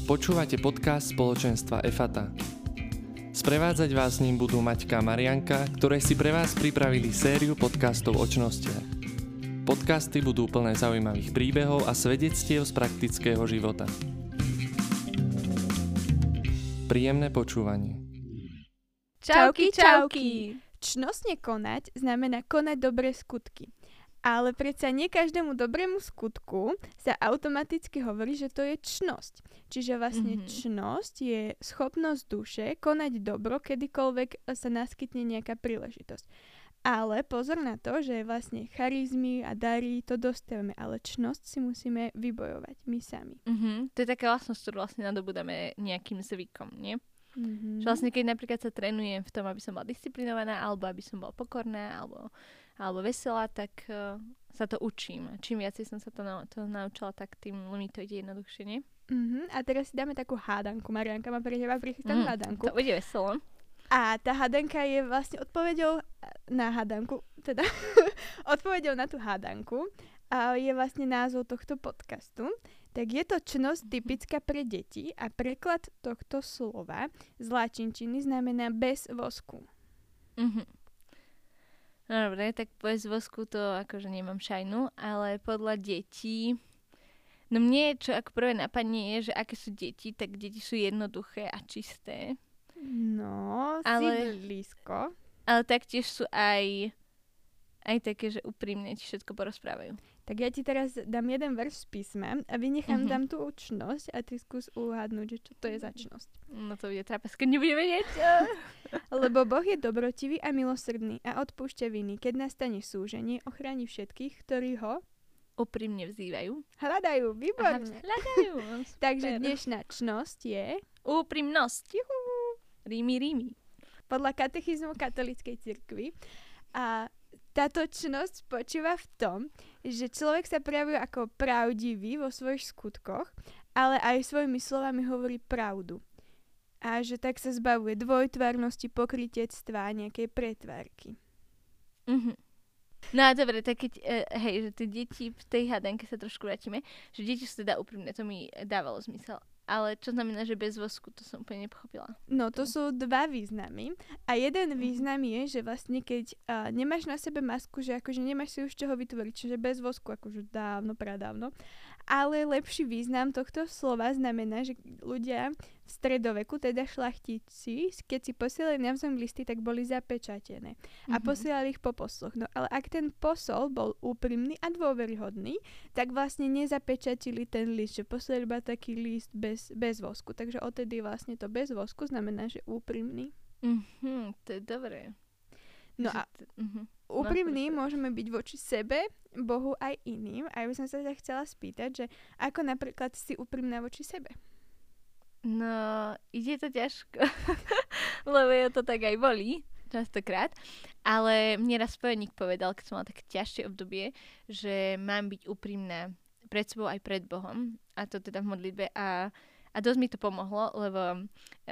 Počúvate podcast spoločenstva EFATA. Sprevádzať vás ním budú Maťka a Marianka, ktoré si pre vás pripravili sériu podcastov o čnostiach. Podcasty budú plné zaujímavých príbehov a svedectiev z praktického života. Príjemné počúvanie. Čauky, čauky! Čnostne konať znamená konať dobré skutky. Ale predsa nie každému dobrému skutku sa automaticky hovorí, že to je čnosť. Čiže vlastne čnosť je schopnosť duše konať dobro, kedykoľvek sa naskytne nejaká príležitosť. Ale pozor na to, že vlastne charizmy a dary to dostávame, ale čnosť si musíme vybojovať my sami. To je taká vlastnosť, ktorú vlastne nadobudáme nejakým zvykom, nie? Že vlastne keď napríklad sa trénujem v tom, aby som bola disciplinovaná, alebo aby som bola pokorná, alebo veselá, tak sa to učím. Čím viac som sa to naučila, tak tým mi to ide jednoduchšie, nie? A teraz si dáme takú hádanku. Marianka má pre teba prichystanú hádanku. To bude veselo. A tá hádanka je vlastne odpoveďou na hádanku, teda odpoveďou na tú hádanku. A je vlastne názov tohto podcastu. Tak je to čnosť typická pre deti a preklad tohto slova z latinčiny znamená bez vosku. No dobre, tak bez vosku to akože nemám šajnu, ale podľa detí... No mne, čo ako prvé napadne je, že aké sú deti, tak deti sú jednoduché a čisté. No, ale, si blízko. Ale taktiež sú aj také, že úprimne ti všetko porozprávajú. Tak ja ti teraz dám jeden verš z písma a vynechám dám tú čnosť a ty skús uhádnuť, že čo to je za čnosť. No to bude trápas, keď nebudeme vedieť. Lebo Boh je dobrotivý a milosrdný a odpúšťa viny. Keď nastane súženie, ochráni všetkých, ktorí ho úprimne vzývajú. Hľadajú, výborne. Hľadajú. Takže dnešná čnosť je úprimnosť. Juhu. Rími. Podľa katechizmu katolíckej cirkvi. A táto čnosť spočíva v tom, že človek sa prejavuje ako pravdivý vo svojich skutkoch, ale aj svojimi slovami hovorí pravdu. A že tak sa zbavuje dvojtvárnosti, pokrytectva a nejakej pretvárky. No a dobre, tak keď, že tie deti v tej hádanke sa trošku vrátime, že deti sú teda úprimné, to mi dávalo zmysel. Ale čo znamená, že bez vosku, to som úplne nepochopila. No to sú dva významy. A jeden význam je, že vlastne keď nemáš na sebe masku, že akože nemáš si už čoho vytvoriť, čiže bez vosku, akože dávno, pradávno. Ale lepší význam tohto slova znamená, že ľudia v stredoveku, teda šlachtici, keď si posielali navzájom listy, tak boli zapečatené. A posielali ich po posloch. No ale ak ten posol bol úprimný a dôveryhodný, tak vlastne nezapečatili ten list, že posielali iba taký list bez vosku. Takže odtedy vlastne to bez vosku znamená, že úprimný. To je dobré. No a úprimný môžeme byť voči sebe, Bohu aj iným. A ja by som sa chcela spýtať, že ako napríklad si úprimná voči sebe? No, ide to ťažko, lebo je to tak aj bolí, častokrát. Ale mne raz spojeník povedal, keď som mala také ťažšie obdobie, že mám byť úprimná pred sebou aj pred Bohom. A to teda v modlitbe. A dosť mi to pomohlo, lebo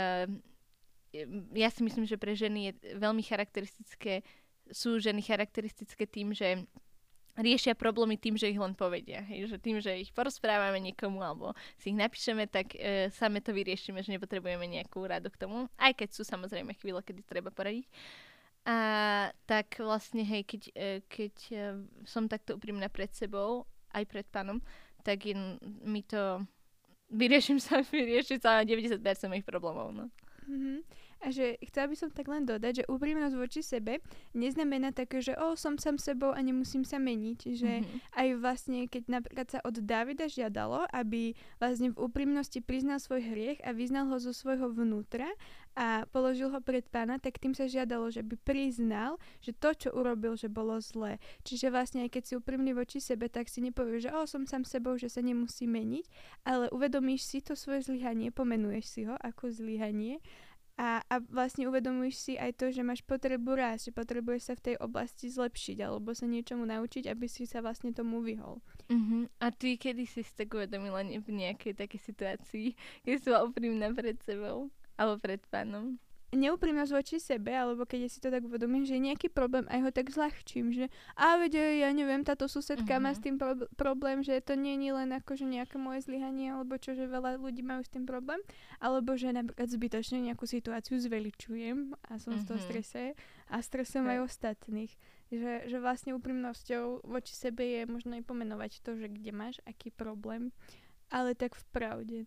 ja si myslím, že pre ženy je veľmi sú ženy charakteristické tým, že riešia problémy tým, že ich len povedia. Hej? Že tým, že ich porozprávame niekomu alebo si ich napíšeme, tak same to vyriešime, že nepotrebujeme nejakú radu k tomu. Aj keď sú samozrejme chvíle, kedy treba poradiť. A tak vlastne, hej, keď som takto úprimná pred sebou, aj pred Pánom, tak mi to vyrieši sa 90% mojich problémov. No. A že chcela by som tak len dodať, že úprimnosť voči sebe neznamená také, že som sám sebou a nemusím sa meniť. Že aj vlastne, keď napríklad sa od Dávida žiadalo, aby vlastne v úprimnosti priznal svoj hriech a vyznal ho zo svojho vnútra a položil ho pred Pána, tak tým sa žiadalo, že by priznal, že to, čo urobil, že bolo zlé. Čiže vlastne aj keď si úprimný voči sebe, tak si nepovieš, že som sám sebou, že sa nemusí meniť, ale uvedomíš si to svoje zlyhanie, pomenuješ si ho ako zlyhanie. A vlastne uvedomuješ si aj to, že máš potrebu rásť, že potrebuješ sa v tej oblasti zlepšiť alebo sa niečomu naučiť, aby si sa vlastne tomu vyhol. A ty kedy si tak uvedomila v nejakej takej situácii, keď si bola úprimná pred sebou alebo pred Pánom? neúprimnosť voči sebe, alebo keď si to tak uvedomím, že je nejaký problém, aj ho tak zľahčím, že ja neviem, táto susedka má s tým problém, že to nie je len akože nejaké moje zlyhanie, alebo čo, že veľa ľudí majú s tým problém, alebo že napríklad zbytočne nejakú situáciu zveličujem a som z toho strese a stresujem aj ostatných. Že vlastne úprimnosťou voči sebe je možno aj pomenovať to, že kde máš aký problém, ale tak v pravde.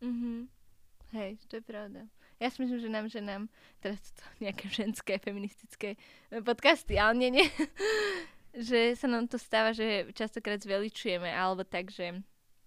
Hej, to je pravda. Ja si myslím, že ženám, teraz to nejaké ženské, feministické podcasty, ale nie, že sa nám to stáva, že častokrát zveličujeme, alebo tak, že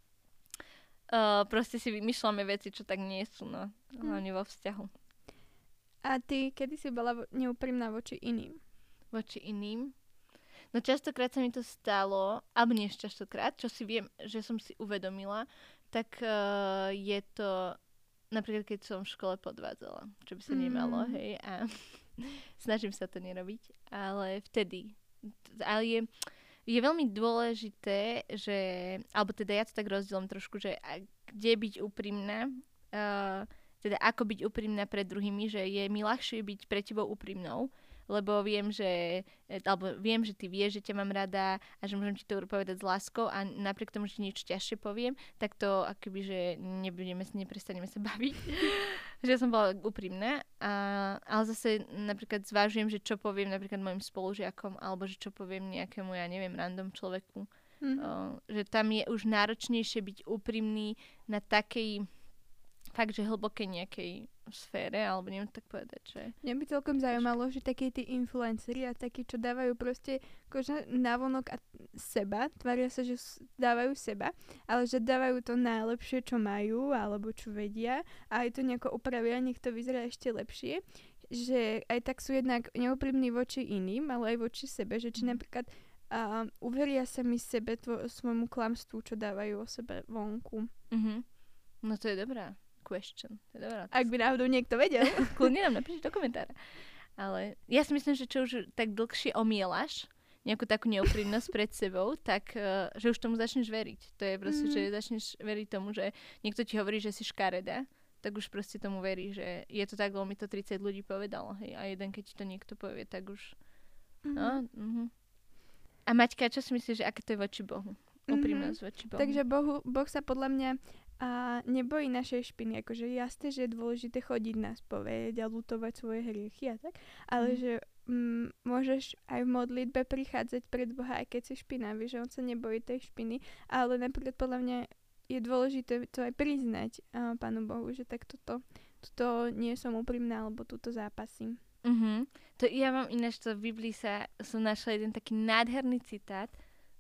proste si vymýšľame veci, čo tak nie sú, no, hlavne vo vzťahu. A ty, kedy si bola neúprimná voči iným? Voči iným? No častokrát sa mi to stalo, alebo nie častokrát, čo si viem, že som si uvedomila, tak je to napríklad, keď som v škole podvádzala, čo by sa nemalo, hej, a snažím sa to nerobiť, ale vtedy. Ale je veľmi dôležité, že, alebo teda ja to tak rozdielam trošku, že kde byť úprimná, teda ako byť úprimná pred druhými, že je mi ľahšie byť pre tebou úprimnou, lebo viem, že ty vieš, že ťa mám rada a že môžem ti to povedať s láskou a napriek tomu, že niečo ťažšie poviem, tak to akoby, že neprestaneme sa baviť. Že som bola úprimná, ale zase napríklad zvážujem, že čo poviem napríklad mojim spolužiakom alebo že čo poviem nejakému, ja neviem, random človeku. Že tam je už náročnejšie byť úprimný na takej fakt, že hlbokej nejakej sfére, alebo neviem tak povedať, že... Mňa by celkom zaujímalo, že takí tí influenceri a takí, čo dávajú proste akože návonok a seba, tvária sa, že dávajú seba, ale že dávajú to najlepšie, čo majú, alebo čo vedia a aj to nejako upravia, nech to vyzerá ešte lepšie, že aj tak sú jednak neúprimní voči iným, ale aj voči sebe, že či napríklad uveria sa mi sebe svojmu klamstvu, čo dávajú o sebe vonku. No to je dobrá question. To je dobrá. Ak by náhodou niekto vedel. Kľudne nám napíšte do komentára. Ale ja si myslím, že čo už tak dlhšie omielaš nejakú takú neúprimnosť pred sebou, tak že už tomu začneš veriť. To je proste, že začneš veriť tomu, že niekto ti hovorí, že si škareda, tak už proste tomu verí, že je to tak, lebo mi to 30 ľudí povedalo. Hej, a jeden, keď ti to niekto povie, tak už... A Maťka, čo si myslíš, že aké to je voči Bohu? Úprimnosť voči Bohu. Takže Boh sa podľa mňa nebojí našej špiny. Akože jasné, že je dôležité chodiť na spoveď a ľutovať svoje hriechy a tak, ale že môžeš aj v modlitbe prichádzať pred Boha, aj keď si špinavý, že on sa nebojí tej špiny, ale napríklad podľa mňa je dôležité to aj priznať Pánu Bohu, že tak toto nie som úprimná, alebo túto zápasím. To ja mám ináč, to v Biblii som našla jeden taký nádherný citát,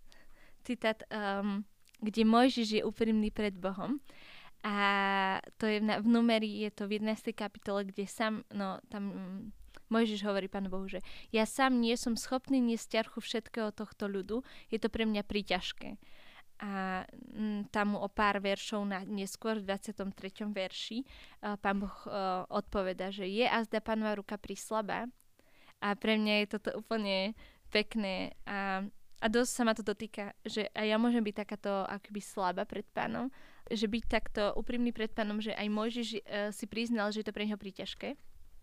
kde Mojžiš je úprimný pred Bohom. A to je v Numeri, je to v 11. kapitole, kde tam Mojžiš hovorí Pánu Bohu, že ja sám nie som schopný niesť ťarchu všetkého tohto ľudu, je to pre mňa príťažké. A tam mu o pár veršov neskôr v 23. verši Pán Boh odpoveda, že je azda Pánova ruka prislabá. A pre mňa je toto úplne pekné a dosť sa ma to dotýka, že aj ja môžem byť takáto akoby slabá pred Pánom, že byť takto úprimný pred Pánom, že aj Mojžiš si priznal, že je to pre neho príťažké.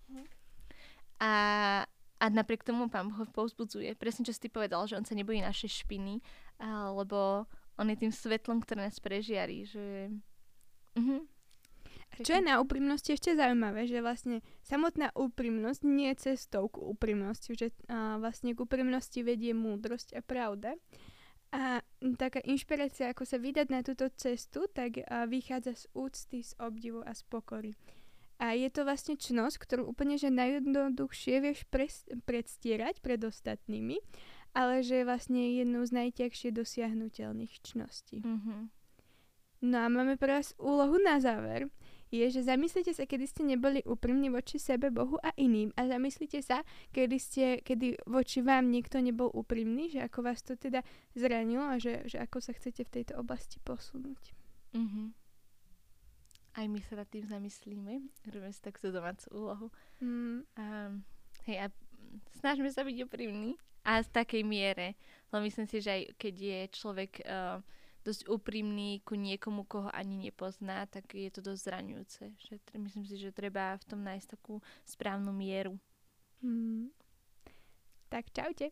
A napriek tomu Pán Boh povzbudzuje. Presne, čo si ty povedal, že on sa nebojí našej špiny, lebo on je tým svetlom, ktoré nás prežiarí, že... Čo je na úprimnosti ešte zaujímavé, že vlastne samotná úprimnosť nie je cestou k úprimnosti, že vlastne k úprimnosti vedie múdrosť a pravda. A taká inšpirácia, ako sa vydať na túto cestu, tak vychádza z úcty, z obdivu a z pokory. A je to vlastne čnosť, ktorú úplne že najjednoduchšie vieš predstierať pred ostatnými, ale že je vlastne jednou z najťažšie dosiahnuteľných čností. No a máme pre vás úlohu na záver. Je, že zamyslite sa, kedy ste neboli úprimní voči sebe, Bohu a iným. A zamyslite sa, kedy voči vám niekto nebol úprimný, že ako vás to teda zranilo a že ako sa chcete v tejto oblasti posunúť. Aj my sa nad tým zamyslíme. Robíme si takú domácu úlohu. A snažíme sa byť úprimní. A v takej miere. Lebo myslím si, že aj keď je človek dosť úprimný ku niekomu, koho ani nepozná, tak je to dosť zraňujúce. Že myslím si, že treba v tom nájsť takú správnu mieru. Tak čaute.